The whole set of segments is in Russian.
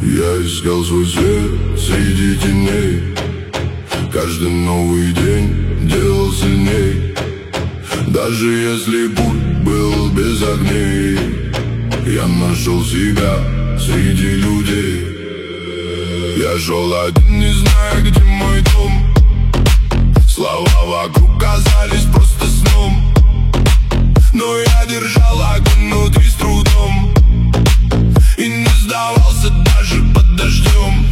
Я искал свой свет среди теней. Каждый новый день делал сильней. Даже если путь был без огней, я нашел себя среди людей. Я шел один, не зная, где мой дом. Слова вокруг казались просто сном, но я держал огонь внутри с трудом и не сдавался даже под дождем.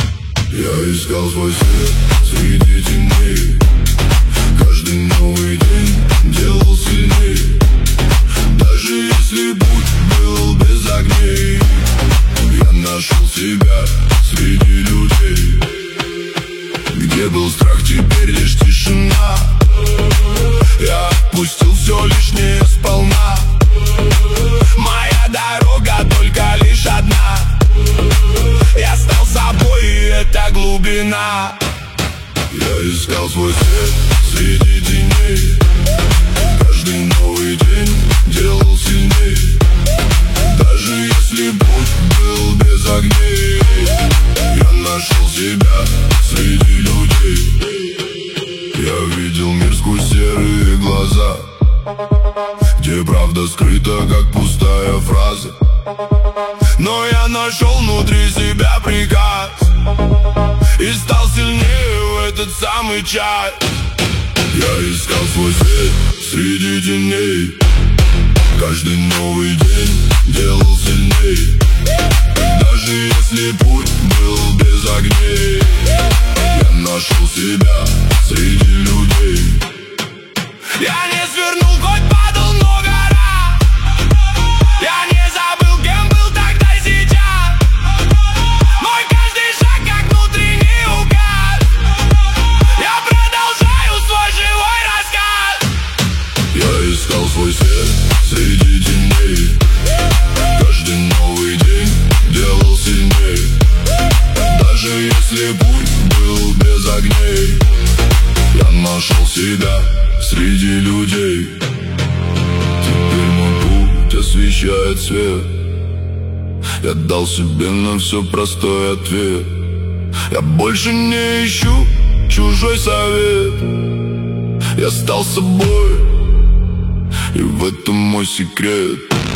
Я искал свой свет среди теней. Каждый новый день делал сильней. Даже если путь был без огней, я нашел себя среди людей. Где был страх, теперь лишь тишина. Я отпустил все лишнее сполна. Моя дорога только лишь одна. Я стал собой, и это глубина. Я искал свой свет среди теней. Каждый новый день делал сильней. Даже если путь был без огней, я нашел себя среди людей. Я видел мир сквозь серые глаза, где правда скрыта, как пустая фраза. Но я нашел внутри себя приказ и стал сильнее в этот самый час. Я искал свой свет среди теней. Каждый новый день делал сильней. Даже если путь был без огней, я нашел себя среди людей. Я не свернул, хоть падал много раз. Я не забыл, кем был тогда и сейчас. Мой каждый шаг как внутренний указ. Я продолжаю свой живой рассказ. Я искал свой свет среди теней. Каждый новый день делал сильней. Даже если путь был без огней, я нашел себя среди людей. Теперь мой путь освещает свет. Я дал себе на все простой ответ. Я больше не ищу чужой совет. Я стал собой, и в этом мой секрет.